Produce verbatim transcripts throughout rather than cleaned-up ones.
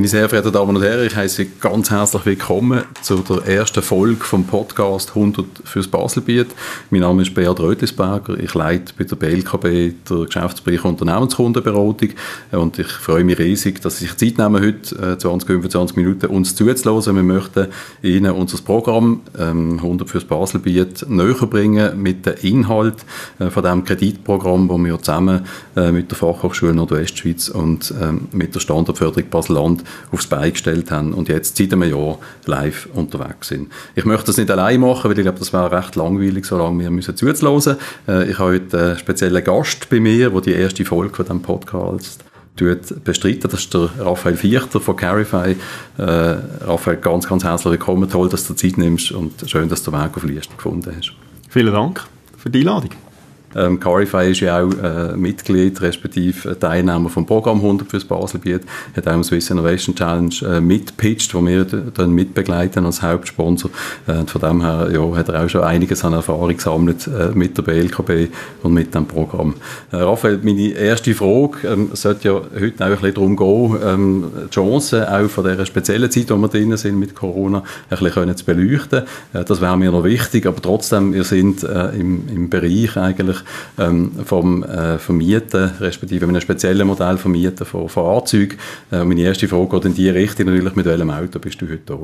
Meine sehr verehrten Damen und Herren, ich heiße Sie ganz herzlich willkommen zu der ersten Folge vom Podcast hundert fürs Baselbiet. Mein Name ist Beat Rötlisberger, ich leite bei der B L K B der Geschäftsbereich Unternehmenskundenberatung und ich freue mich riesig, dass Sie sich Zeit nehmen, heute zwanzig, fünfundzwanzig Minuten uns zuzuhören. Wir möchten Ihnen unser Programm ähm, hundert fürs Baselbiet näher bringen mit dem Inhalt äh, von diesem Kreditprogramm, das wir zusammen äh, mit der Fachhochschule Nordwestschweiz und ähm, mit der Standortförderung Basel-Land aufs Bein gestellt haben und jetzt seit einem Jahr live unterwegs sind. Ich möchte das nicht allein machen, weil ich glaube, das wäre recht langweilig, solange wir müssen zuzuhören. Äh, ich habe heute einen speziellen Gast bei mir, der die erste Folge von diesem Podcast bestreiten. Das ist der Raphael Viechter von Carify. Äh, Raphael, ganz, ganz herzlich willkommen. Toll, dass du Zeit nimmst und schön, dass du den Weg auf Liest gefunden hast. Vielen Dank für die Einladung. Ähm, Carify ist ja auch äh, Mitglied, respektive Teilnehmer vom Programm hundert fürs Baselbiet, hat auch im Swiss Innovation Challenge äh, mitgepitcht, wo wir dann mitbegleiten als Hauptsponsor. Äh, von dem her ja, hat er auch schon einiges an Erfahrung gesammelt äh, mit der B L K B und mit dem Programm. Äh, Raphael, meine erste Frage ähm, sollte ja heute auch ein bisschen darum gehen, ähm, die Chancen auch von dieser speziellen Zeit, wo wir drin sind mit Corona, ein bisschen können zu beleuchten. Äh, das wäre mir noch wichtig, aber trotzdem, wir sind äh, im, im Bereich eigentlich Ähm, vom äh, Vermieten, respektive einem speziellen Modell Vermieten von Fahrzeugen. Äh, meine erste Frage geht in die Richtung natürlich, mit welchem Auto bist du heute da?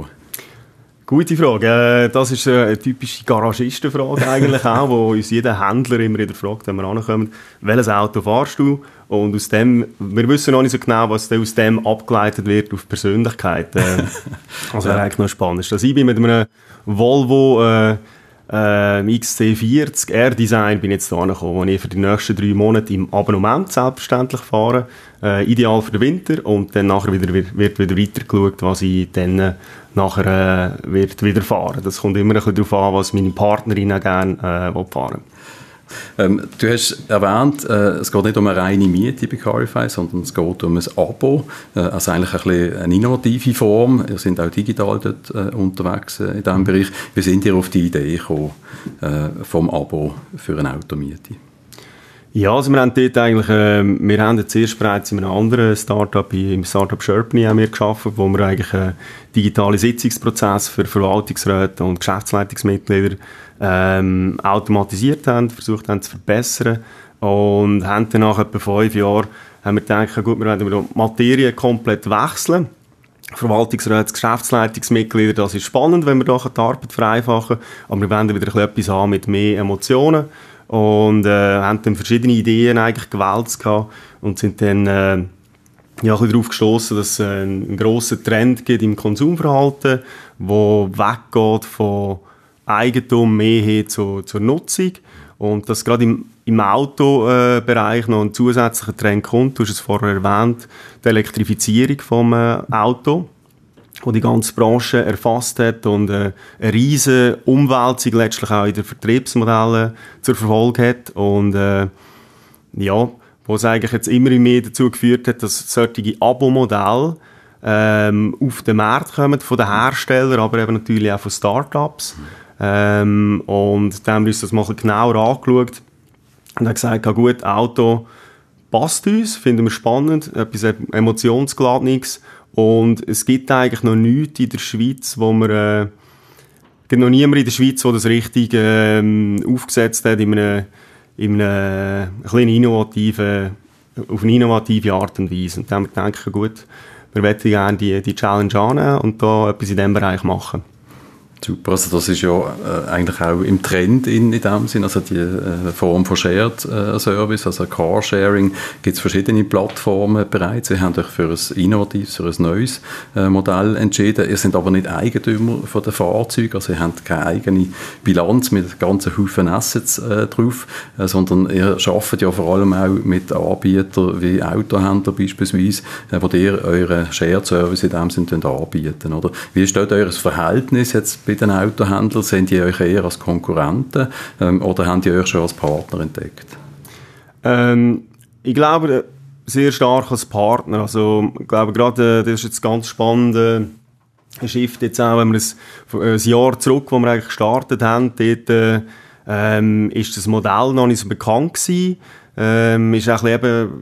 Gute Frage. Äh, das ist eine typische Garagistenfrage eigentlich auch, wo uns jeder Händler immer wieder fragt, wenn wir ankommen, welches Auto fahrst du? Und aus dem, wir wissen noch nicht so genau, was aus dem abgeleitet wird auf Persönlichkeit. Äh, also wäre eigentlich noch spannend. Also ich bin mit einem Volvo äh, Äh, X C vierzig R-Design bin jetzt da angekommen, wo ich für die nächsten drei Monate im Abonnement selbstverständlich fahre. Äh, ideal für den Winter und dann nachher wieder, wird, wird wieder weiter geschaut, was ich dann äh, nachher äh, wird wieder fahren. Das kommt immer ein bisschen darauf an, was meine Partnerin auch gerne äh, fahren. Ähm, du hast erwähnt, äh, es geht nicht um eine reine Miete bei Carify, sondern es geht um ein Abo, äh, also eigentlich ein bisschen eine innovative Form. Ihr seid auch digital dort äh, unterwegs äh, in diesem Bereich. Wie sind ihr auf die Idee gekommen äh, vom Abo für eine Automiete? Ja, also wir haben dort eigentlich, äh, wir haben jetzt erst bereits in einem anderen Startup, im Startup Sherpney haben wir geschaffen, wo wir eigentlich einen digitalen Sitzungsprozess für Verwaltungsräte und Geschäftsleitungsmitglieder ähm, automatisiert haben, versucht haben zu verbessern und haben dann nach etwa fünf Jahren haben wir gedacht, gut, wir werden die Materie komplett wechseln. Verwaltungsräte, Geschäftsleitungsmitglieder, das ist spannend, wenn wir da die Arbeit vereinfachen, aber wir wollen wieder etwas haben mit mehr Emotionen. Und äh, haben dann verschiedene Ideen eigentlich gewählt gehabt und sind dann äh, ja, ein bisschen darauf gestossen, dass es äh, einen grossen Trend gibt im Konsumverhalten, wo weggeht von Eigentum mehr hin zu, zur Nutzung. Und dass gerade im, im Autobereich äh, noch ein zusätzlicher Trend kommt, du hast es vorher erwähnt, die Elektrifizierung vom äh, Auto, die die ganze Branche erfasst hat und äh, eine riesige Umwälzung letztlich auch in den Vertriebsmodellen zur Verfolge hat und äh, ja, wo es eigentlich jetzt immer mehr dazu geführt hat, dass solche Abo-Modelle ähm, auf den Markt kommen von den Herstellern, aber eben natürlich auch von Startups. Ähm, und dann haben wir uns das mal ein bisschen genauer angeschaut und haben gesagt, ja gut, Auto passt uns, finden wir spannend, etwas Emotionsgeladenes. Und es gibt eigentlich noch nichts in der Schweiz, wo man, äh, gibt noch niemand in der Schweiz, der das richtig äh, aufgesetzt hat, in einer, in einer kleinen innovativen, auf eine innovative Art und Weise. Und dann haben wir gedacht, gut, wir möchten gerne die, die Challenge annehmen und da etwas in diesem Bereich machen. Super, also das ist ja äh, eigentlich auch im Trend in, in dem Sinn, also die äh, Form von Shared äh, Service, also Carsharing, gibt es verschiedene Plattformen bereits. Sie haben euch für ein innovatives, für ein neues äh, Modell entschieden. Ihr seid aber nicht Eigentümer von den Fahrzeugen, also ihr habt keine eigene Bilanz mit ganzen Haufen Assets äh, drauf, äh, sondern ihr arbeitet ja vor allem auch mit Anbietern wie Autohändler beispielsweise, äh, wo ihr euren Shared Service in dem Sinn anbieten, oder? Wie steht euer Verhältnis jetzt bei den Autohändlern? Seht ihr euch eher als Konkurrenten ähm, oder habt ihr euch schon als Partner entdeckt? Ähm, ich glaube, sehr stark als Partner. Also, ich glaube, gerade, das ist jetzt ganz spannend, äh, ein Shift jetzt auch, wenn wir ein, ein Jahr zurück, wo wir eigentlich gestartet haben, dort äh, ähm, ist das Modell noch nicht so bekannt gewesen. Ähm, ist auch eben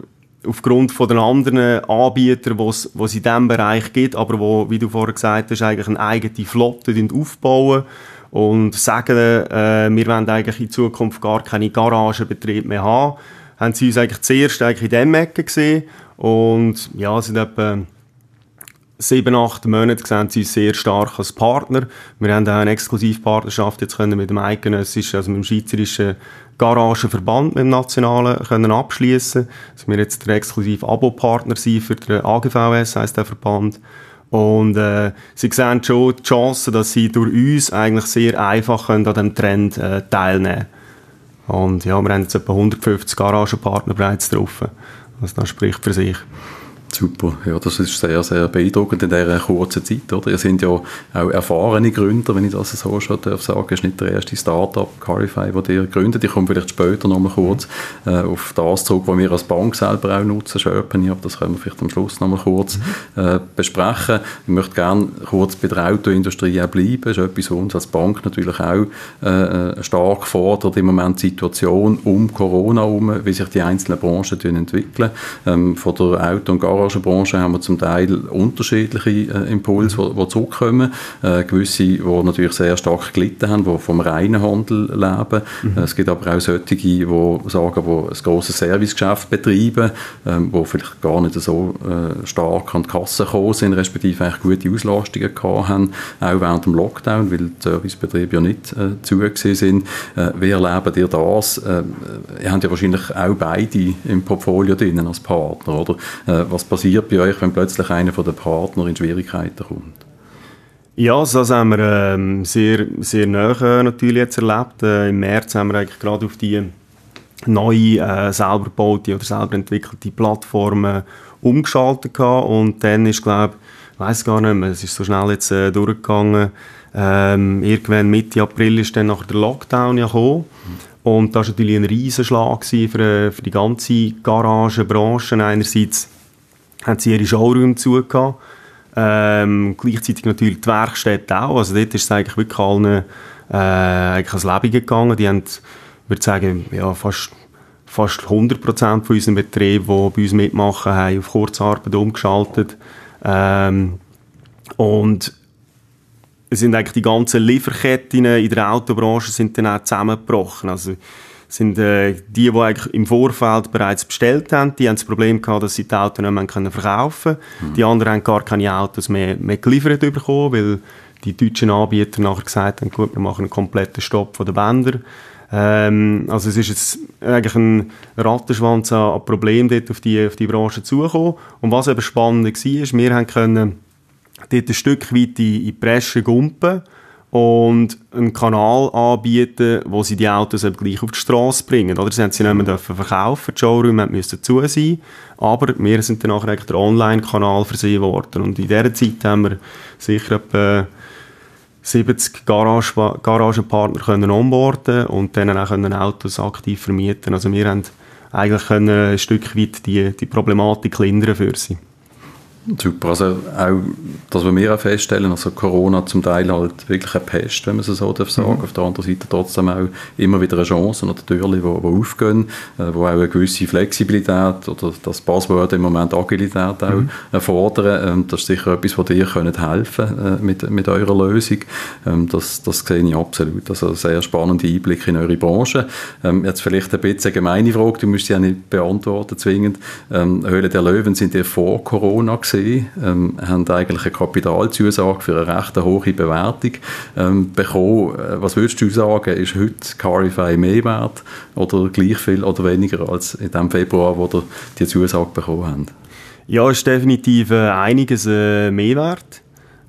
aufgrund von den anderen Anbietern, die es in diesem Bereich gibt, aber wo, wie du vorher gesagt hast, eigentlich eine eigene Flotte aufbauen und sagen, äh, wir wollen eigentlich in Zukunft gar keine Garagenbetrieb mehr haben, haben sie uns eigentlich zuerst eigentlich in diesem Ecke gesehen und ja, sind etwa sieben, acht Monate sehen sie uns sehr stark als Partner. Wir haben auch eine Exklusivpartnerschaft jetzt können mit dem eidgenössischen, also mit dem schweizerischen Garagenverband, mit dem nationalen, können abschließen, dass wir jetzt der exklusive Abo-Partner sind für den A G V S, heisst der Verband. Und äh, sie sehen schon die Chance, dass sie durch uns eigentlich sehr einfach können an diesem Trend äh, teilnehmen können. Und ja, wir haben jetzt etwa hundertfünfzig Garagenpartner bereits drauf. Also das spricht für sich. Super, ja, das ist sehr, sehr beeindruckend in dieser kurzen Zeit, oder? Ihr seid ja auch erfahrene Gründer, wenn ich das so schon darf sagen. Es ist nicht der erste Start-up, Carify, den ihr gründet. Ich komme vielleicht später noch mal kurz äh, auf das zurück, was wir als Bank selber auch nutzen, Sherpany, aber das können wir vielleicht am Schluss noch mal kurz äh, besprechen. Ich möchte gerne kurz bei der Autoindustrie auch bleiben. Das ist etwas, was uns als Bank natürlich auch äh, stark fordert, im Moment die Situation um Corona herum, wie sich die einzelnen Branchen entwickeln. Ähm, von der Auto- und Garage Branche haben wir zum Teil unterschiedliche äh, Impulse, die, die zurückkommen. Äh, gewisse, die natürlich sehr stark gelitten haben, die vom reinen Handel leben. Mhm. Äh, es gibt aber auch solche, die sagen, die ein grosses Servicegeschäft betreiben, ähm, die vielleicht gar nicht so äh, stark an die Kasse gekommen sind, respektive eigentlich gute Auslastungen gehabt haben, auch während dem Lockdown, weil die Servicebetriebe ja nicht äh, zugesehen sind. Äh, wie erlebt ihr das? Äh, ihr habt ja wahrscheinlich auch beide im Portfolio drin als Partner, oder? Äh, was passiert bei euch, wenn plötzlich einer von den Partnern in Schwierigkeiten kommt? Ja, das haben wir ähm, sehr, sehr nahe äh, natürlich jetzt erlebt. Äh, Im März haben wir eigentlich gerade auf die neue, äh, selber gebaute oder selber entwickelte Plattform äh, umgeschaltet gehabt. Und dann ist, glaube ich, weiss gar nicht mehr, es ist so schnell jetzt äh, durchgegangen. Ähm, irgendwann Mitte April ist dann nachher der Lockdown ja gekommen. Mhm. Und das war natürlich ein Riesenschlag für, für die ganze Garagenbranche. Einerseits haben sie ihre Showroom zugehört. Ähm, gleichzeitig natürlich die Werkstätte auch. Also dort ist es eigentlich wirklich allen äh, eigentlich ans Leben gegangen. Die haben, ich würde sagen, ja, fast, fast hundert Prozent von unseren Betrieben, die bei uns mitmachen, haben auf Kurzarbeit umgeschaltet. Ähm, und es sind eigentlich die ganzen Lieferketten in der Autobranche sind dann auch zusammengebrochen. Also sind äh, die, die eigentlich im Vorfeld bereits bestellt haben, die haben das Problem gehabt, dass sie die Autos nicht mehr können verkaufen können. Mhm. Die anderen haben gar keine Autos mehr, mehr geliefert bekommen, weil die deutschen Anbieter nachher gesagt haben, gut, wir machen einen kompletten Stopp von den Bändern. Ähm, also es ist jetzt eigentlich ein Rattenschwanz an, an Problemen dort auf die, auf die Branche zugekommen. Und was eben spannend war, ist, wir haben können dort ein Stück weit in, in die Bresche gumpen und einen Kanal anbieten, wo sie die Autos eben gleich auf die Straße bringen. Oder sie haben sie nicht mehr dürfen verkaufen, die Showroom musste zu sein, aber wir sind dann nachher der Online-Kanal versehen worden. Und in dieser Zeit haben wir sicher etwa siebzig Garage, Garagenpartner können onboarden und dann auch können Autos aktiv vermieten. Also wir haben eigentlich können ein Stück weit die, die Problematik lindern für sie. Super, also auch das, was wir auch feststellen, also Corona zum Teil halt wirklich eine Pest, wenn man es so darf sagen. Mhm. Auf der anderen Seite trotzdem auch immer wieder eine Chance oder Türen, die, die aufgehen, äh, wo auch eine gewisse Flexibilität oder das Passwort im Moment Agilität auch mhm. erfordern. Ähm, das ist sicher etwas, was dir könnt helfen äh, mit, mit eurer Lösung. Ähm, das, das sehe ich absolut. Also sehr spannende Einblicke in eure Branche. Ähm, jetzt vielleicht ein bisschen eine gemeine Frage, du musst sie ja nicht beantworten zwingend. Ähm, Höhle der Löwen sind ihr vor Corona gewesen? Ähm, haben eigentlich eine Kapitalzusage für eine recht hohe Bewertung ähm, bekommen. Was würdest du sagen, ist heute Carify mehr wert oder gleich viel oder weniger als in dem Februar, wo ihr die Zusage bekommen habt? Ja, es ist definitiv äh, einiges äh, mehr wert.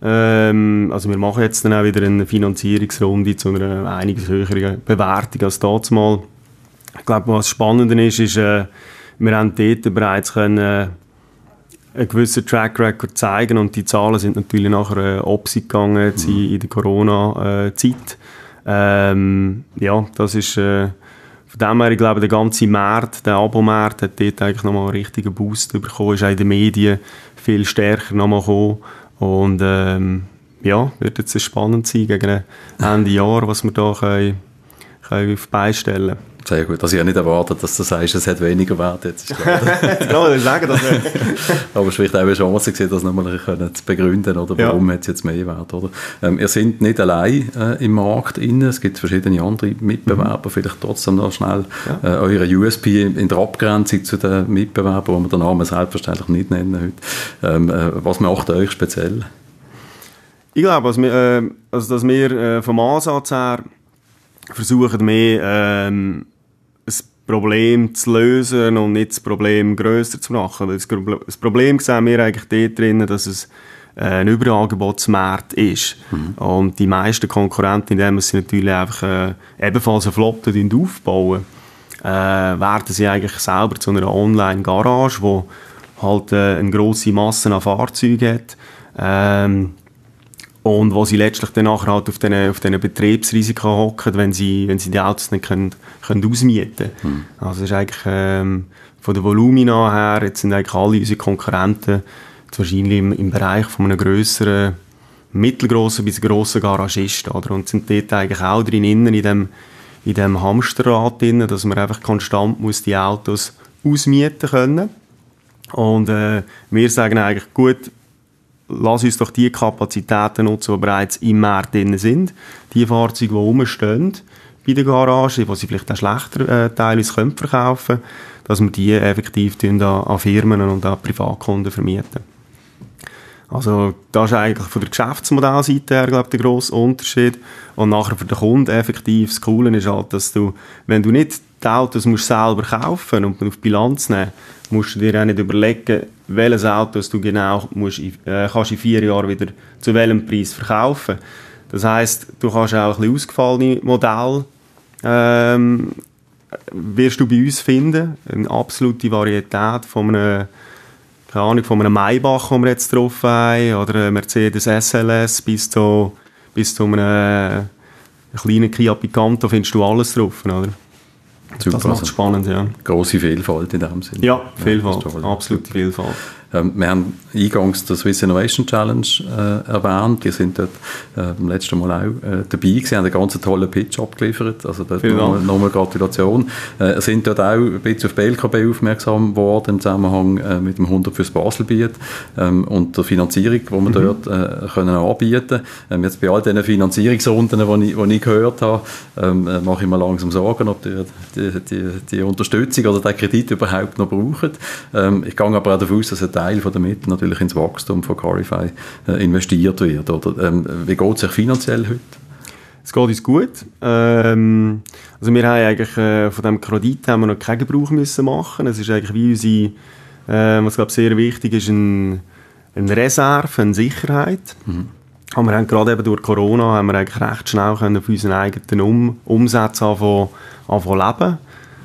Ähm, also wir machen jetzt dann auch wieder eine Finanzierungsrunde zu einer einiges höheren Bewertung als damals mal. Ich glaube, was spannender ist, ist, äh, wir haben dort bereits können, einen gewissen Track Record zeigen und die Zahlen sind natürlich nachher äh, Opsi gegangen mhm. in, in der Corona-Zeit. Ähm, ja, das ist äh, von dem her, ich glaube, der ganze Markt, der Abo-Markt hat dort eigentlich nochmal einen richtigen Boost bekommen, ist auch in den Medien viel stärker nochmal gekommen und ähm, ja, wird jetzt spannend sein gegen Ende Jahr, was wir da können, können auf beistellen. Sehr gut. Also ich habe nicht erwartet, dass du sagst, es hat weniger Wert jetzt. Ist klar. Genau, ich sagen, dass aber es war vielleicht auch eine Chance gewesen, das nochmal zu begründen, oder warum ja. hat es jetzt mehr Wert, oder? Ähm, ihr seid nicht allein äh, im Markt drin, es gibt verschiedene andere Mitbewerber, mhm. vielleicht trotzdem noch schnell ja. äh, eure U S P in der Abgrenzung zu den Mitbewerbern, wo wir den Namen selbstverständlich nicht nennen heute. Ähm, äh, was macht euch speziell? Ich glaube, also, äh, also, dass wir äh, vom Ansatz her versuchen, mehr ähm, ein Problem zu lösen und nicht das Problem grösser zu machen. Das Problem sehen wir eigentlich dort drin, dass es ein Überangebotsmarkt ist. Mhm. Und die meisten Konkurrenten, indem sie natürlich einfach äh, ebenfalls eine Flotte aufbauen, äh, werden sie eigentlich selber zu einer Online-Garage, die halt äh, eine grosse Masse an Fahrzeugen hat. Ähm, Und wo sie letztlich dann nachher halt auf diesen auf diesen Betriebsrisiken hocken, wenn sie, wenn sie die Autos nicht können, können ausmieten können. Mhm. Also das ist eigentlich ähm, von der Volumina her, jetzt sind eigentlich alle unsere Konkurrenten jetzt wahrscheinlich im, im Bereich von einem grösseren, mittelgrossen bis grossen Garagisten, oder? Und sind dort eigentlich auch drin, in dem, in dem Hamsterrad drin, dass man einfach konstant muss die Autos ausmieten können. Und äh, wir sagen eigentlich, gut, lass uns doch die Kapazitäten nutzen, die bereits im Markt drin sind. Die Fahrzeuge, die rumstehen bei der Garage, die sie vielleicht auch schlechter äh, teilweise können verkaufen können, dass wir die effektiv an, an Firmen und an Privatkunden vermieten. Also das ist eigentlich von der Geschäftsmodellseite her, glaube ich, der grosse Unterschied. Und nachher für den Kunden effektiv das Coole ist halt, dass du, wenn du nicht die Autos musst selber kaufen und auf Bilanz nehmen, musst du dir auch nicht überlegen, welches Auto du genau musst, äh, kannst in vier Jahren wieder zu welchem Preis verkaufen. Das heisst, du kannst auch ein bisschen ausgefallene Modelle ähm, wirst du bei uns finden. Eine absolute Varietät von einem, keine Ahnung, von einem Maybach, den wir jetzt drauf haben, oder einem Mercedes S L S bis zu, bis zu einem, einem kleinen Kia Picanto findest du alles drauf, oder? Super, das macht es spannend, ja. Grosse Vielfalt in dem Sinne. Ja, Vielfalt, ja, absolute Vielfalt. Ähm, wir haben eingangs die Swiss Innovation Challenge äh, erwähnt. Die sind dort äh, beim letzten Mal auch äh, dabei gewesen, haben einen ganz tollen Pitch abgeliefert. Also dort nochmal noch Gratulation. Äh, wir sind dort auch ein bisschen auf B L K B aufmerksam geworden im Zusammenhang äh, mit dem hundert fürs Baselbiet ähm, und der Finanzierung, die wir mhm. dort äh, können anbieten können. Ähm, jetzt bei all diesen Finanzierungsrunden, die ich, ich gehört habe, ähm, äh, mache ich mir langsam Sorgen, ob die, die, die, die Unterstützung oder der Kredit überhaupt noch brauchen. Ähm, ich gehe aber auch davon aus, dass ein Teil von der Mittel natürlich ins Wachstum von Carify äh, investiert wird. Oder, ähm, wie geht es sich finanziell heute? Es geht uns gut. Ähm, also wir haben eigentlich äh, von diesem Kredit haben wir noch keinen Gebrauch müssen machen. Es ist eigentlich wie unsere, äh, was glaube ich sehr wichtig ist, ein, eine Reserve, eine Sicherheit. Mhm. Aber wir haben gerade eben durch Corona haben wir eigentlich recht schnell können auf unseren eigenen um Umsatz anfangen, anfangen leben.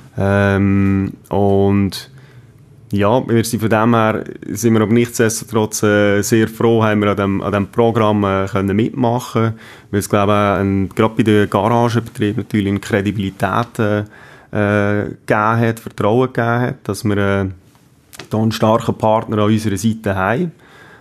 Ähm, und ja, wir sind von dem her sind wir aber nichtsdestotrotz äh, sehr froh, haben wir an dem, an dem Programm äh, können mitmachen, weil es glaube ich gerade bei den Garagenbetrieben natürlich eine Kredibilität äh, äh, gegeben hat, Vertrauen gegeben hat, dass wir äh, da einen starken Partner an unserer Seite haben.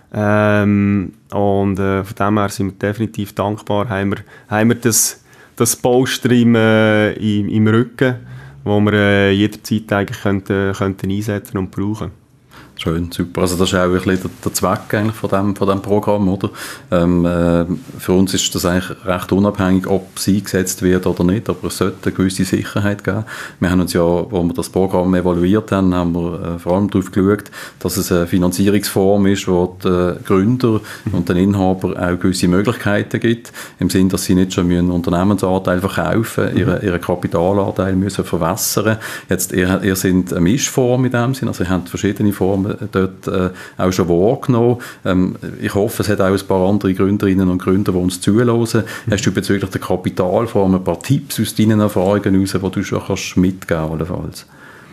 Ähm, und äh, von dem her sind wir definitiv dankbar, haben wir, haben wir das, das Polster im, äh, im, im Rücken, wo wir äh, jederzeit eigentlich könnten, könnten einsetzen und brauchen. Schön, super. Also das ist auch ein bisschen der, der Zweck eigentlich von dem, von dem Programm, oder? Ähm, äh, für uns ist das eigentlich recht unabhängig, ob es eingesetzt wird oder nicht, aber es sollte eine gewisse Sicherheit geben. Wir haben uns ja, wo wir das Programm evaluiert haben, haben wir äh, vor allem darauf geschaut, dass es eine Finanzierungsform ist, wo die Gründer und den Inhaber auch gewisse Möglichkeiten gibt, im Sinne, dass sie nicht schon einen Unternehmensanteil verkaufen, mhm. ihren, ihren Kapitalanteil müssen verwässern. Jetzt, ihr, ihr seid eine Mischform in dem Sinne, also ihr habt verschiedene Formen dort äh, auch schon wahrgenommen. Ähm, ich hoffe, es hat auch ein paar andere Gründerinnen und Gründer, die uns zuhören. Mhm. Hast du bezüglich der Kapitalform ein paar Tipps aus deinen Erfahrungen heraus, die du schon kannst mitgeben kannst?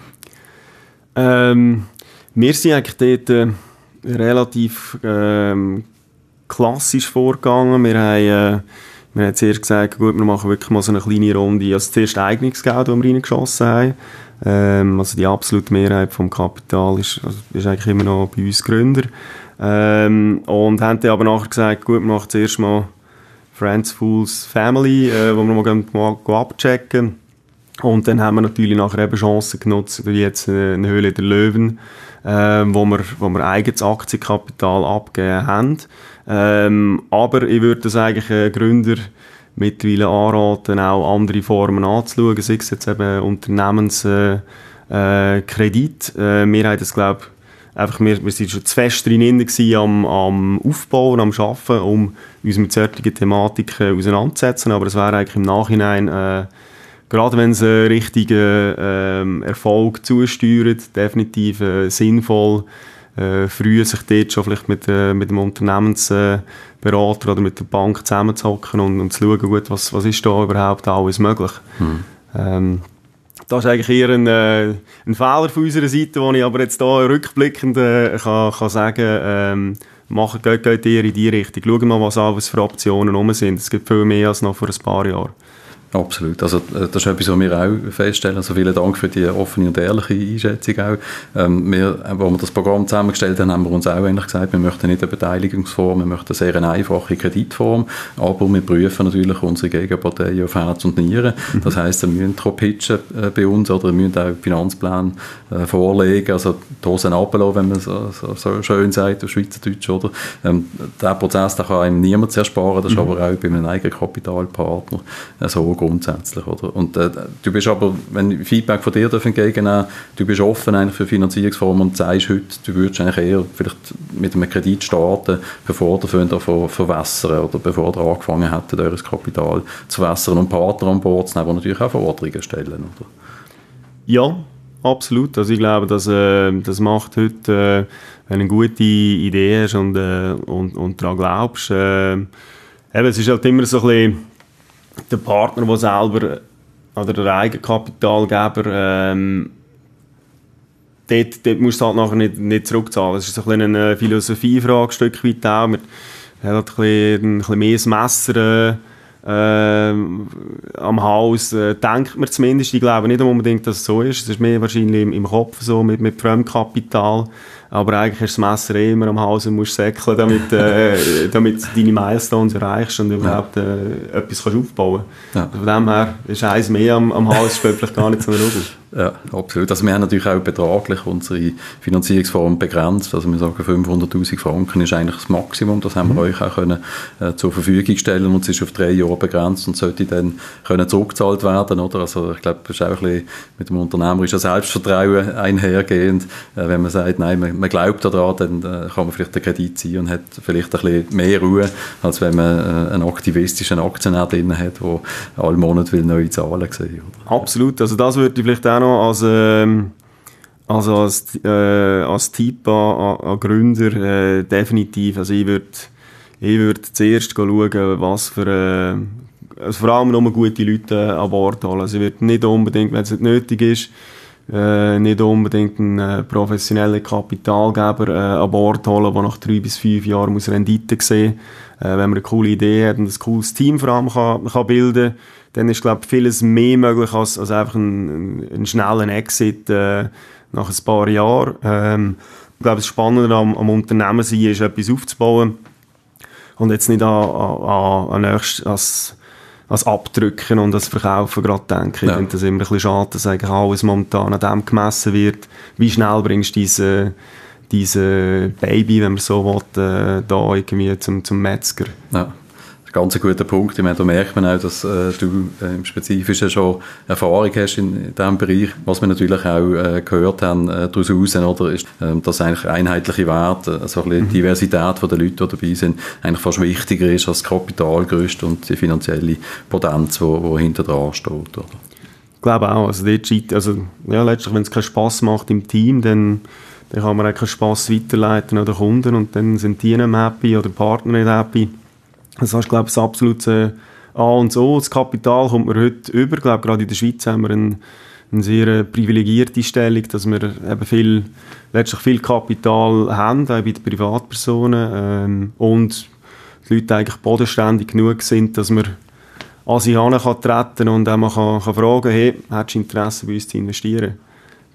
Ähm, wir sind eigentlich dort äh, relativ ähm, klassisch vorgegangen. Wir haben, äh, wir haben zuerst gesagt, gut, wir machen wirklich mal so eine kleine Runde. Also zuerst Eignungsgeld, das wir reingeschossen haben. Ähm, also die absolute Mehrheit vom Kapital ist, also ist eigentlich immer noch bei uns Gründer. Ähm, und haben dann aber nachher gesagt, gut, wir machen zuerst mal Friends, Fools, Family, äh, wo wir mal, mal, mal abchecken. Und dann haben wir natürlich nachher eben Chancen genutzt, wie jetzt eine Höhle der Löwen, äh, wo wir, wo wir eigenes Aktienkapital abgegeben haben. Ähm, aber ich würde das eigentlich äh, Gründer mittlerweile anraten, auch andere Formen anzuschauen, sei es jetzt eben Unternehmenskredit. Äh, äh, Kredit. äh, wir haben das, glaube einfach, wir, wir sind schon zu fest drin am, am Aufbauen, am Arbeiten, um uns mit solchen Thematiken auseinanderzusetzen. Aber es wäre eigentlich im Nachhinein, äh, gerade wenn es einen richtigen äh, Erfolg zusteuert, definitiv äh, sinnvoll, äh, früh sich dort schon vielleicht mit, äh, mit dem Unternehmensberater äh, oder mit der Bank zusammenzuhocken und, und zu schauen, gut, was, was ist da überhaupt alles möglich. Mhm. Ähm, Das ist eigentlich eher ein, äh, ein Fehler von unserer Seite, den ich aber jetzt hier rückblickend äh, kann, kann sagen, ähm, machen, geht, geht eher in die Richtung. Schauen wir mal, was alles für Optionen rum sind. Es gibt viel mehr als noch vor ein paar Jahren. Absolut. Also, das ist etwas, was wir auch feststellen. Also, vielen Dank für die offene und ehrliche Einschätzung auch. Ähm, wir, als wir das Programm zusammengestellt haben, haben wir uns auch eigentlich gesagt, wir möchten nicht eine Beteiligungsform, wir möchten eine sehr eine einfache Kreditform, aber wir prüfen natürlich unsere Gegenparteien auf Herz und Nieren. Mhm. Das heisst, wir müssen auch pitchen äh, bei uns oder wir müssen auch Finanzplan äh, vorlegen, also die Hosen runterlassen, wenn man so, so, so schön sagt, auf Schweizerdeutsch, oder? Ähm, der Prozess, den kann einem niemand ersparen, das ist mhm. aber auch bei einem Eigenkapitalpartner äh, so grundsätzlich, oder? Und äh, du bist aber, wenn ich Feedback von dir entgegennehmen, du bist offen eigentlich für Finanzierungsformen und sagst heute, du würdest eigentlich eher vielleicht mit einem Kredit starten, bevor der Fonds davon verwässern oder bevor ihr angefangen hättet, eures Kapital zu wässern und Partner an Bord zu nehmen, die natürlich auch Forderungen stellen, oder? Ja, absolut. Also ich glaube, dass, äh, das macht heute, äh, wenn du eine gute Idee hast und, äh, und, und daran glaubst, äh, eben, es ist halt immer so ein bisschen der Partner, der selber, oder der Eigenkapitalgeber, ähm, dort, dort musst du halt nachher nicht, nicht zurückzahlen. Das ist so ein bisschen eine Philosophiefrage, ein Stück weit auch. Man hat halt ein bisschen, ein bisschen mehr das Messer äh, am Haus, äh, denkt man zumindest. Ich glaube nicht unbedingt, dass es so ist. Es ist mehr wahrscheinlich im, im Kopf so, mit, mit Fremdkapital. Aber eigentlich hast du das Messer eh immer am Hals und musst säckeln, damit, äh, damit du deine Milestones erreichst und überhaupt äh, etwas kannst aufbauen kannst. Ja. Von dem her ist eins mehr am, am Hals, spielt vielleicht gar nicht so eine Rolle. Ja, absolut. Also wir haben natürlich auch betraglich unsere Finanzierungsform begrenzt. Also wir sagen, fünfhunderttausend Franken ist eigentlich das Maximum. Das haben wir mhm. euch auch können, äh, zur Verfügung stellen und es ist auf drei Jahre begrenzt und sollte dann können zurückgezahlt werden. Oder? Also ich glaube, das ist auch ein bisschen mit dem unternehmerischen Selbstvertrauen einhergehend. Äh, wenn man sagt, nein, man, man glaubt daran, dann äh, kann man vielleicht den Kredit ziehen und hat vielleicht ein bisschen mehr Ruhe, als wenn man äh, einen aktivistischen Aktionär drin hat, der alle Monate will neue Zahlen sehen. Oder? Absolut. Also das würde ich vielleicht auch noch als, ähm, also als, äh, als Tipp an, an Gründer äh, definitiv. Also ich würde ich würd zuerst schauen, was für äh, also vor allem nur gute Leute an Bord holen. Also ich würde nicht unbedingt, wenn es nicht nötig ist, äh, nicht unbedingt einen äh, professionellen Kapitalgeber äh, an Bord holen, der nach drei bis fünf Jahren muss Rendite sehen muss. Äh, wenn man eine coole Idee hat und ein cooles Team vor allem kann, kann bilden, dann ist, glaube ich, vieles mehr möglich als, als einfach ein, ein schneller Exit äh, nach ein paar Jahren. Ähm, ich glaube, das Spannende am, am Unternehmen sein ist, etwas aufzubauen und jetzt nicht an, an, an nächst, als, als Abdrücken und als Verkaufen gerade denken. Ja. Ich finde das immer ein bisschen schade, dass eigentlich alles momentan an dem gemessen wird. Wie schnell bringst du diese, diese Baby, wenn man so will, äh, da irgendwie zum, zum Metzger? Ja. Ganz ein guter Punkt. Ich meine, da merkt man auch, dass äh, du äh, im Spezifischen schon Erfahrung hast in, in diesem Bereich. Was wir natürlich auch äh, gehört haben äh, daraus heraus, oder, ist, äh, dass eigentlich einheitliche Werte, also ein bisschen die Diversität der Leute, die dabei sind, eigentlich fast wichtiger ist als das Kapitalgerüst und die finanzielle Potenz, die hinter dran steht. Oder? Ich glaube auch. Also, dort, also ja, letztlich, wenn es keinen Spass macht im Team, dann, dann kann man auch keinen Spass weiterleiten an den Kunden und dann sind die nicht happy oder Partner nicht happy. Das ist, glaube ich, das absolute A und O. Das Kapital kommt man heute über. Ich glaube, gerade in der Schweiz haben wir eine, eine sehr privilegierte Stellung, dass wir eben viel, letztlich viel Kapital haben, auch bei den Privatpersonen. Ähm, und die Leute eigentlich bodenständig genug sind, dass man an sie herantreten kann und auch mal kann, kann fragen, hey, hättest du Interesse, bei uns zu investieren?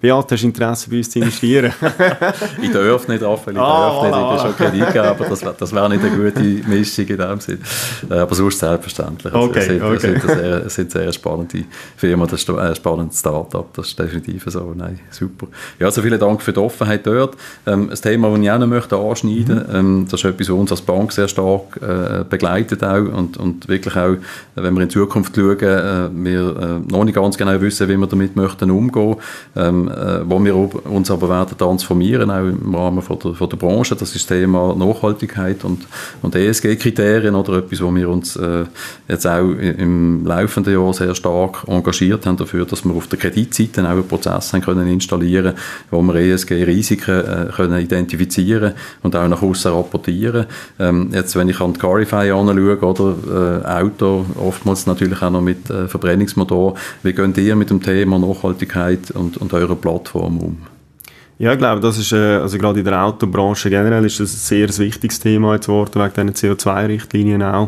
Beat, hast du Interesse bei uns zu investieren? Ich darf nicht, Raphael, ich ah, darf nicht, voilà. ich bin schon Kredit geben, aber das, das wäre nicht eine gute Mischung in dem Sinn. Aber sonst selbstverständlich. Also okay, es sind, okay. es sind eine sehr, es sind sehr spannende Firmen, das ist ein spannendes Start-up, das ist definitiv so. Nein, super. Ja, also vielen Dank für die Offenheit dort. Ähm, ein Thema, das ich auch noch möchte anschneiden möchte, mhm. ähm, das ist etwas, was uns als Bank sehr stark äh, begleitet auch und, und wirklich auch, wenn wir in Zukunft schauen, äh, wir äh, noch nicht ganz genau wissen, wie wir damit möchten umgehen, ähm, äh, wo wir uns aber werden transformieren, auch im Rahmen von der, von der Branche. Das ist das Thema Nachhaltigkeit und, und E S G-Kriterien oder etwas, wo wir uns äh, jetzt auch im laufenden Jahr sehr stark engagiert haben dafür, dass wir auf der Kreditseite auch einen Prozess haben können installieren, wo wir E S G-Risiken äh, können identifizieren und auch nach außen rapportieren. Ähm, jetzt, wenn ich an die Carify anschaue, oder äh, Auto, oftmals natürlich auch noch mit äh, Verbrennungsmotor, wie geht ihr mit dem Thema Nachhaltigkeit und, und eurer Plattform um? Ja, ich glaube, das ist, äh, also gerade in der Autobranche generell ist das ein sehr wichtiges Thema jetzt geworden, wegen diesen C O zwei Richtlinien auch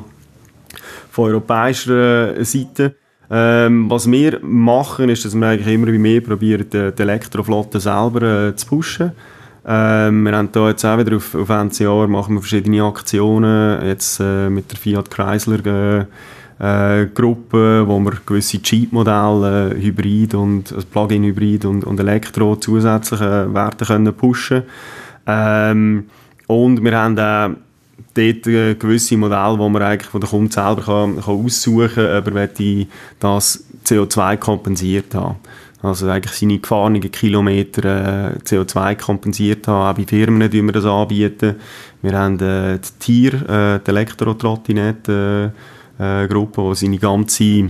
von europäischer Seite. Ähm, was wir machen, ist, dass wir eigentlich immer mehr probieren, die, die Elektroflotte selber äh, zu pushen. Ähm, wir haben da jetzt auch wieder auf, auf Ende Jahr machen wir verschiedene Aktionen, jetzt äh, mit der Fiat Chrysler äh, Äh, Gruppe, wo wir gewisse Jeep-Modelle, äh, Hybrid und also Plug-in-Hybrid und, und Elektro zusätzliche Werte können pushen. Ähm, und wir haben auch dort äh, gewisse Modelle, wo man eigentlich von der Kunde selber kann, kann aussuchen kann, ob er das C O zwei kompensiert haben. Also eigentlich seine gefahrenen Kilometer äh, C O zwei kompensiert haben. Auch bei Firmen, die wir das anbieten. Wir haben äh, die Tier, äh, die Elektro-Trottinette, äh, Äh, Gruppe, die seine ganze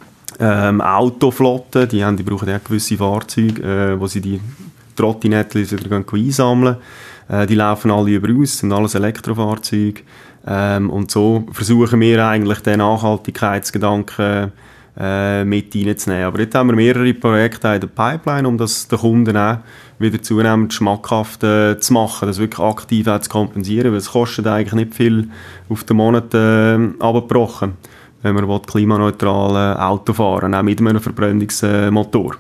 ähm, Autoflotte, die, haben, die brauchen ja gewisse Fahrzeuge, äh, wo sie die Trottinetten wieder einsammeln. Äh, die laufen alle über uns, sind alles Elektrofahrzeuge. Ähm, und so versuchen wir eigentlich den Nachhaltigkeitsgedanken äh, mit reinzunehmen. Aber jetzt haben wir mehrere Projekte in der Pipeline, um das den Kunden auch wieder zunehmend schmackhaft äh, zu machen, das wirklich aktiv auch zu kompensieren, weil es kostet eigentlich nicht viel auf den Monat äh, abgebrochen, wenn man klimaneutral äh, Auto fahren, auch mit einem Verbrennungsmotor.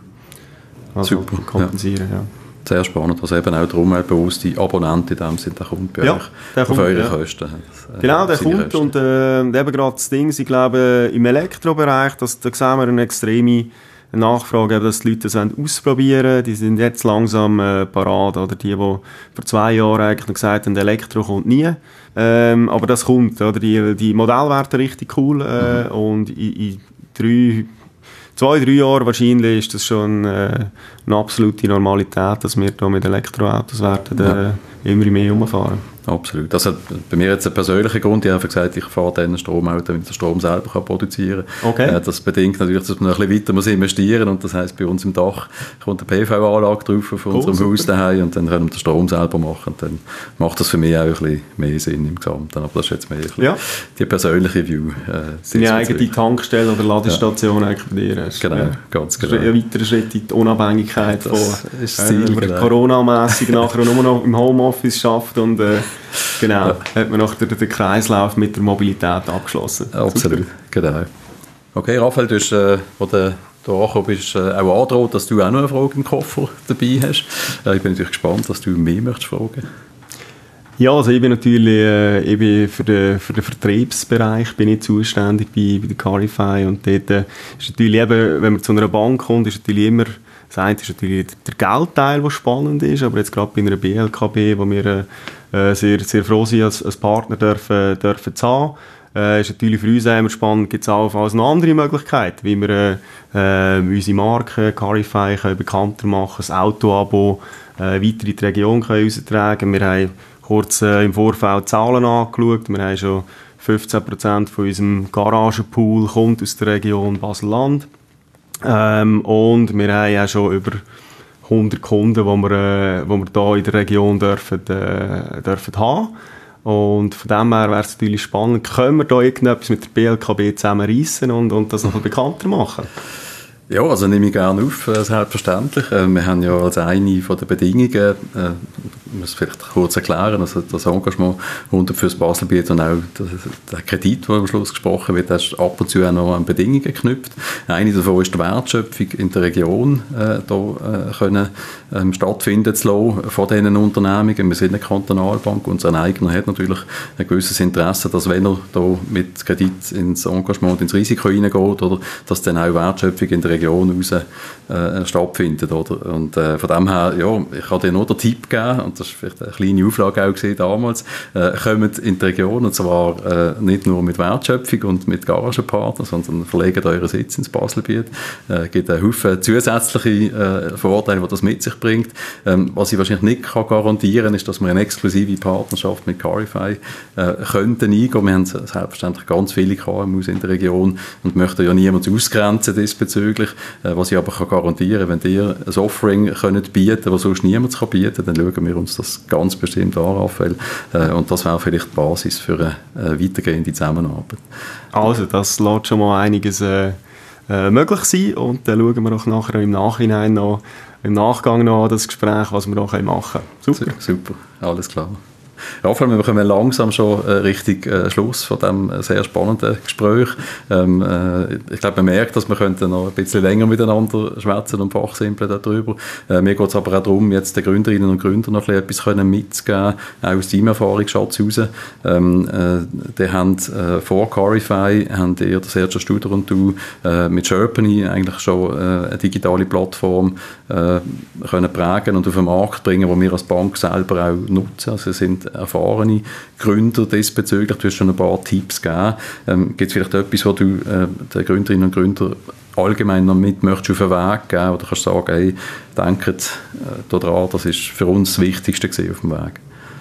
Also super, kompensieren, ja. ja. Sehr spannend, also eben auch darum halt bewusste Abonnenten in dem Sinne, der kommt bei ja, euch der auf kommt, eure ja. Kosten. Das, äh, genau, der kommt Kosten. und äh, eben gerade das Ding, ich glaube, im Elektrobereich, das, da sehen wir eine extreme Nachfrage, dass die Leute das ausprobieren wollen. Die sind jetzt langsam äh, parat, oder die, die vor zwei Jahren eigentlich noch gesagt haben, Elektro kommt nie. Ähm, aber das kommt, oder? Die, die Modelle werden richtig cool äh, mhm. und in, in drei Zwei, drei Jahre wahrscheinlich ist das schon äh, eine absolute Normalität, dass wir da mit Elektroautos werden äh, immer mehr rumfahren. Absolut. Das hat bei mir jetzt einen persönlichen Grund. Ich habe einfach gesagt, ich fahre dann ein Stromauto, damit ich den Strom selber kann produzieren kann. Okay. Äh, das bedingt natürlich, dass man noch ein bisschen weiter muss investieren muss. Und das heisst, bei uns im Dach kommt eine P V-Anlage drauf auf unserem cool, Haus daheim und dann können wir den Strom selber machen. Und dann macht das für mich auch ein bisschen mehr Sinn im Gesamten. Aber das ist jetzt mehr ein bisschen ja. die persönliche View. Äh, Deine eigene Tankstelle oder Ladestation ja. eigentlich bei dir hast. Genau, ja. ganz genau. Das ist ein weiterer Schritt in die Unabhängigkeit das von ist das Ziel, äh, genau. Corona-mässig nachher nur noch im Homeoffice schafft und äh, genau, ja. hat man noch den, den Kreislauf mit der Mobilität abgeschlossen. Absolut, super. Genau. Okay, Raphael, du hast, äh, wo du da angekommen bist, äh, auch angedroht, dass du auch noch eine Frage im Koffer dabei hast. Äh, ich bin natürlich gespannt, was du mehr möchtest fragen. Ja, also ich bin natürlich äh, ich bin für, den, für den Vertriebsbereich bin ich zuständig bei, bei der Carify und dort äh, ist natürlich eben, wenn man zu einer Bank kommt, ist natürlich immer das eine ist natürlich der Geldteil, der spannend ist, aber jetzt gerade bei einer B L K B, wo wir äh, sehr, sehr froh sind, als, als Partner dürfen, dürfen zu haben, äh, ist natürlich für uns immer spannend, gibt es auch als eine andere Möglichkeit, wie wir äh, äh, unsere Marke Carify können bekannter machen, das Auto-Abo äh, weiter in die Region können austragen. Wir haben kurz äh, im Vorfeld Zahlen angeschaut, wir haben schon fünfzehn Prozent von unserem Garagenpool kommt aus der Region Basel-Land. Ähm, und wir haben ja schon über hundert Kunden, die wir, äh, wir hier in der Region dürfen, äh, dürfen haben. Und von dem her wäre es natürlich spannend, können wir da irgendetwas mit der B L K B zusammenreissen und, und das noch ein bisschen bekannter machen? Ja, also nehme ich gerne auf, äh, selbstverständlich. Äh, wir haben ja als eine von den Bedingungen, äh, muss es vielleicht kurz erklären, also das Engagement hundert fürs Baselbiet und auch der Kredit, der am Schluss gesprochen wird, ist ab und zu auch noch an Bedingungen geknüpft. Eine davon ist die Wertschöpfung in der Region äh, da, äh, können, ähm, stattfinden zu lassen von diesen Unternehmungen. Wir sind eine Kantonalbank, unser Eigner hat natürlich ein gewisses Interesse, dass wenn er da mit Kredit ins Engagement, ins Risiko hineingeht, oder dass dann auch Wertschöpfung in der Region raus äh, stattfindet. Oder? Und äh, von dem her, ja, ich kann dir nur den Tipp geben, und das war vielleicht eine kleine Auflage auch gesehen damals, äh, kommt in die Region, und zwar äh, nicht nur mit Wertschöpfung und mit Garagenpartnern, sondern verlegt euren Sitz ins Baselbiet. Es äh, gibt einen Haufen zusätzliche äh, Vorteile, die das mit sich bringt. Ähm, was ich wahrscheinlich nicht kann garantieren, ist, dass wir eine exklusive Partnerschaft mit Carify äh, könnten eingehen. Wir haben selbstverständlich ganz viele K M Us in der Region und möchten ja niemand ausgrenzen diesbezüglich. Äh, was ich aber kann garantieren, wenn ihr ein Offering könnt bieten, das sonst niemand kann bieten, dann schauen wir uns das ganz bestimmt an, Raphael. Äh, und das wäre vielleicht die Basis für eine äh, weitergehende Zusammenarbeit. Also, das lässt schon mal einiges äh, äh, möglich sein, und dann schauen wir auch nachher im Nachhinein noch, im Nachgang noch an das Gespräch, was wir noch machen können. Super. Super, alles klar. Raphael, wir kommen langsam schon äh, Richtung äh, Schluss von diesem äh, sehr spannenden Gespräch. Ähm, äh, ich glaube, man merkt, dass wir könnten noch ein bisschen länger miteinander schwätzen und fachsimpeln darüber. Äh, mir geht es aber auch darum, jetzt den Gründerinnen und Gründern noch ein bisschen etwas mitzugeben, auch aus deinem Erfahrungsschatz heraus. Ähm, äh, die haben äh, vor Carify, haben ihr, der Sergio Studer und du, äh, mit Sherpany eigentlich schon äh, eine digitale Plattform äh, können prägen und auf den Markt bringen, die wir als Bank selber auch nutzen. Also sind erfahrene Gründer diesbezüglich. Du hast schon ein paar Tipps gegeben. Ähm, gibt es vielleicht etwas, was du äh, den Gründerinnen und Gründern allgemein noch mit möchtest auf den Weg geben? Oder kannst du sagen, hey, denkt äh, daran, das ist für uns das Wichtigste auf dem Weg?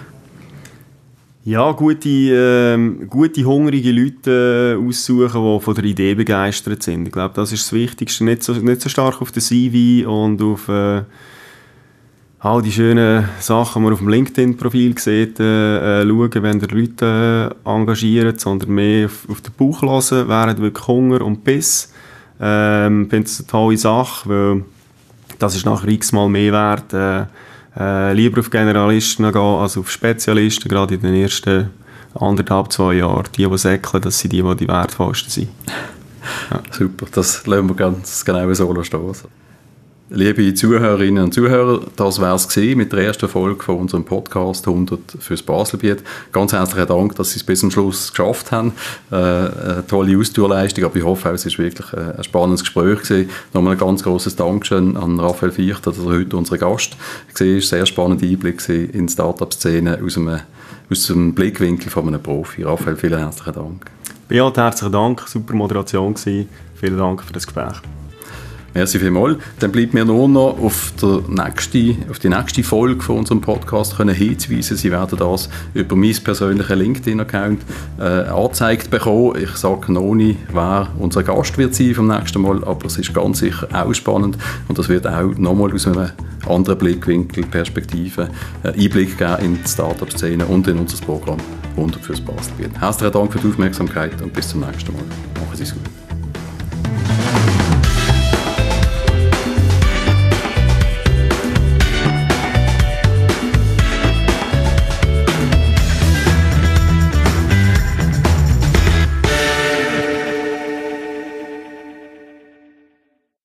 Ja, gute, äh, gute hungrige Leute äh, aussuchen, die von der Idee begeistert sind. Ich glaube, das ist das Wichtigste. Nicht so, nicht so stark auf den C V und auf äh, all die schönen Sachen, die man auf dem LinkedIn-Profil sieht, äh, schauen, wenn ihr Leute äh, engagiert, sondern mehr auf, auf den Bauch hören, während wirklich Hunger und Biss. Ähm, ich finde es eine tolle Sache, weil das ist nachher x-mal mehr wert. Äh, äh, lieber auf Generalisten gehen als auf Spezialisten, gerade in den ersten anderthalb, zwei Jahren. Die, die säckeln, das sind die, die die wertvollsten sind. Ja. Super, das lassen wir ganz genau so stehen. Liebe Zuhörerinnen und Zuhörer, das war es mit der ersten Folge von unserem Podcast hundert fürs Baselbiet. Ganz herzlichen Dank, dass Sie es bis zum Schluss geschafft haben. Äh, eine tolle Ausdauerleistung, aber ich hoffe, es war wirklich ein spannendes Gespräch gewesen. Nochmal ein ganz grosses Dankeschön an Raphael Vichter, dass er heute unser Gast war. Ein sehr spannender Einblick in die Start-up-Szene aus einem, aus dem Blickwinkel von einem Profi. Raphael, vielen herzlichen Dank. Beat, herzlichen Dank, super Moderation gewesen. Vielen Dank für das Gespräch. Merci vielmals. Dann bleibt mir nur noch auf, der nächste, auf die nächste Folge von unserem Podcast können hinzuweisen. Sie werden das über meinen persönlichen LinkedIn-Account äh, angezeigt bekommen. Ich sage noch nicht, wer unser Gast wird sein vom nächsten Mal, aber es ist ganz sicher auch spannend und das wird auch nochmal aus einem anderen Blickwinkel, Perspektive äh, Einblick geben in die Startup-Szene und in unser Programm hundert fürs Baselbiet. Herzlichen Dank für die Aufmerksamkeit und bis zum nächsten Mal. Machen Sie es gut.